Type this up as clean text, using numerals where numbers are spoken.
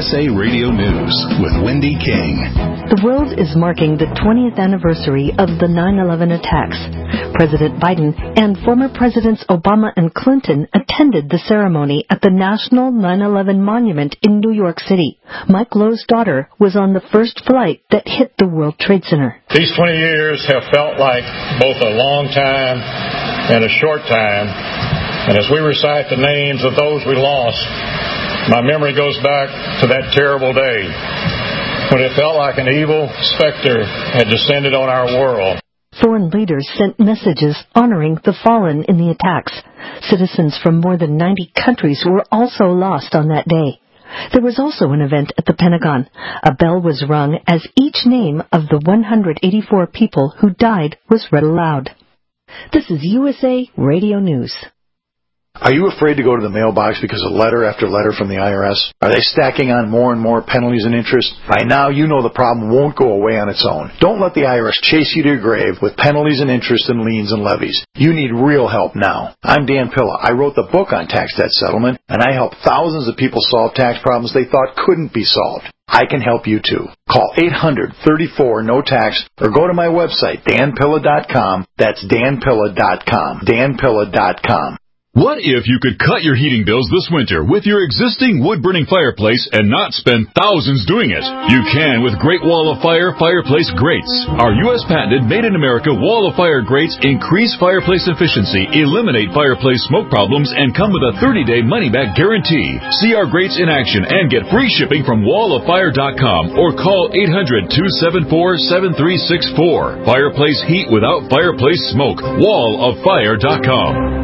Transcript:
USA Radio News with Wendy King. The world is marking the 20th anniversary of the 9/11 attacks. President Biden and former Presidents Obama and Clinton attended the ceremony at the National 9/11 Monument in New York City. Mike Lowe's daughter was on the first flight that hit the World Trade Center. These 20 years have felt like both a long time and a short time. And as we recite the names of those we lost, my memory goes back to that terrible day when it felt like an evil specter had descended on our world. Foreign leaders sent messages honoring the fallen in the attacks. Citizens from more than 90 countries were also lost on that day. There was also an event at the Pentagon. A bell was rung as each name of the 184 people who died was read aloud. This is USA Radio News. Are you afraid to go to the mailbox because of letter after letter from the IRS? Are they stacking on more and more penalties and interest? By now, you know the problem won't go away on its own. Don't let the IRS chase you to your grave with penalties and interest and liens and levies. You need real help now. I'm Dan Pilla. I wrote the book on tax debt settlement, and I help thousands of people solve tax problems they thought couldn't be solved. I can help you too. Call 800-34-NO-TAX or go to my website, danpilla.com. That's danpilla.com. danpilla.com. What if you could cut your heating bills this winter with your existing wood-burning fireplace and not spend thousands doing it? You can with Great Wall of Fire fireplace grates. Our U.S. patented made-in-America Wall of Fire grates increase fireplace efficiency, eliminate fireplace smoke problems, and come with a 30-day money-back guarantee. See our grates in action and get free shipping from walloffire.com or call 800-274-7364. Fireplace heat without fireplace smoke. walloffire.com.